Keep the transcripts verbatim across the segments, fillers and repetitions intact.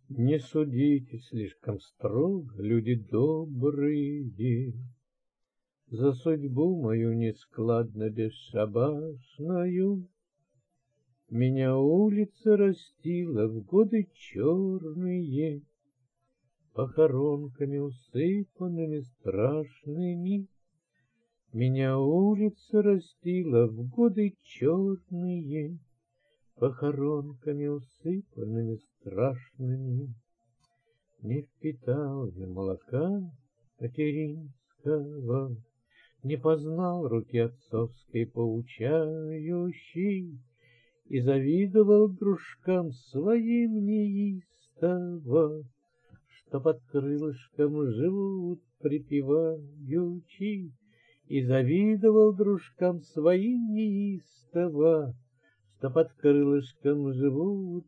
Не судите слишком строго, люди добрые, За судьбу мою нескладно бесшабашную. Меня улица растила в годы черные, Похоронками усыпанными страшными. Меня улица растила в годы черные, Похоронками усыпанными страшными. Не впитал я молока материнского, Не познал руки отцовской поучающей, И завидовал дружкам своим неистово, Что под крылышком живут припеваючи, И завидовал дружкам своим неистово, Что под крылышком живут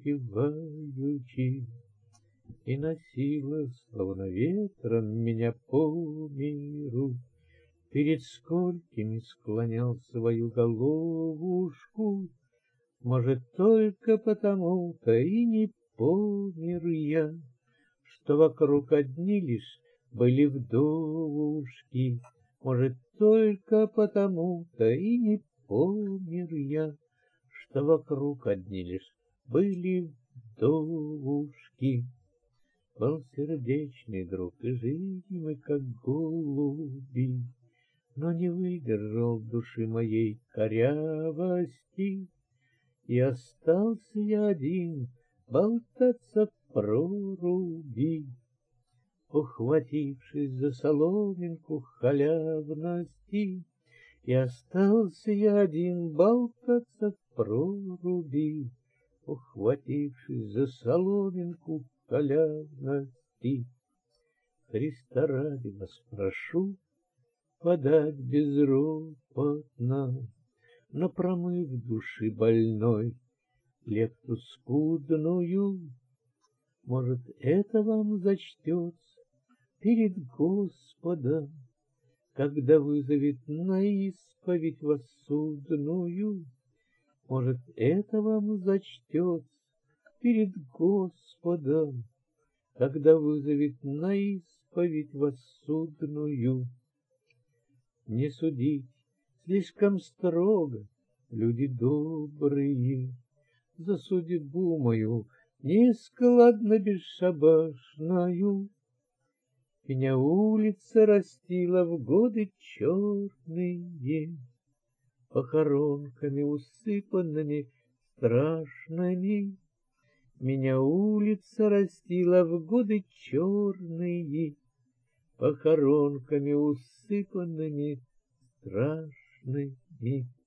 припеваючи. И носило, словно ветром, меня по миру, Перед сколькими склонял свою головушку. Может, только потому-то и не помер я, Что вокруг одни лишь были вдовушки. Может, только потому-то и не помер я, Что вокруг одни лишь были вдовушки. Был сердечный друг, и жили мы, как голуби, Но не выдержал души моей корявости, И остался я один болтаться в проруби, Ухватившись за соломинку халявности. И остался я один болтаться в проруби, Ухватившись за соломинку халявности. Христа ради вас прошу подать безропотно, Но промыв души больной лепту скудную. Может, это вам зачтется перед Господом, Когда вызовет на исповедь вас судную. Может, это вам зачтется перед Господом, Когда вызовет на исповедь вас судную. Не судите слишком строго, люди добрые, За судьбу мою нескладно бесшабашную. Меня улица растила в годы черные, Похоронками усыпанными страшными. Меня улица растила в годы черные, Похоронками усыпанными страшными.